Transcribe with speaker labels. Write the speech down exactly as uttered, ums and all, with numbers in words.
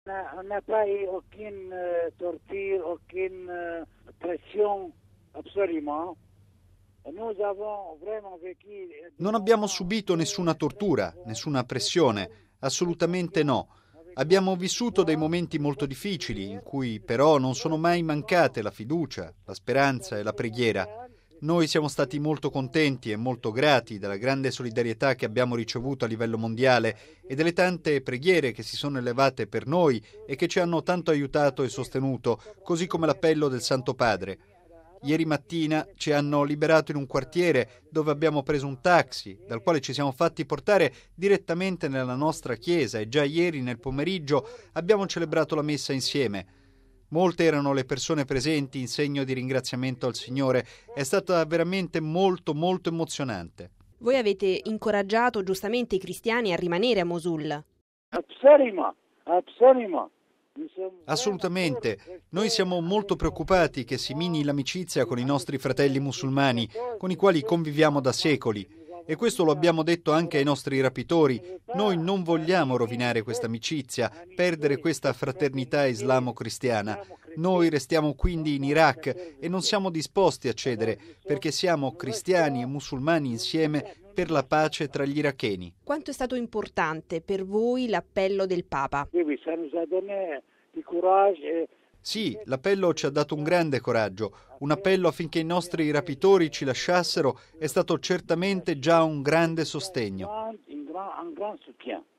Speaker 1: On n'a pas eu aucune euh, torture, aucune euh, pression, absolument. Nous avons vraiment vécu...
Speaker 2: Non abbiamo subito nessuna tortura, nessuna pressione, assolutamente no. Abbiamo vissuto dei momenti molto difficili, in cui però non sono mai mancate la fiducia, la speranza e la preghiera. Noi siamo stati molto contenti e molto grati della grande solidarietà che abbiamo ricevuto a livello mondiale e delle tante preghiere che si sono elevate per noi e che ci hanno tanto aiutato e sostenuto, così come l'appello del Santo Padre. Ieri mattina ci hanno liberato in un quartiere dove abbiamo preso un taxi, dal quale ci siamo fatti portare direttamente nella nostra chiesa e già ieri nel pomeriggio abbiamo celebrato la messa insieme. Molte erano le persone presenti in segno di ringraziamento al Signore. È stata veramente molto, molto emozionante.
Speaker 3: Voi avete incoraggiato giustamente i cristiani a rimanere a Mosul.
Speaker 1: Absolument, absolument.
Speaker 2: Assolutamente. Noi siamo molto preoccupati che si mini l'amicizia con i nostri fratelli musulmani, con i quali conviviamo da secoli. E questo lo abbiamo detto anche ai nostri rapitori. Noi non vogliamo rovinare questa amicizia, perdere questa fraternità islamo-cristiana. Noi restiamo quindi in Iraq e non siamo disposti a cedere, perché siamo cristiani e musulmani insieme per la pace tra gli iracheni.
Speaker 3: Quanto è stato importante per voi l'appello del Papa?
Speaker 2: Sì, l'appello ci ha dato un grande coraggio. Un appello affinché i nostri rapitori ci lasciassero è stato certamente già un grande sostegno.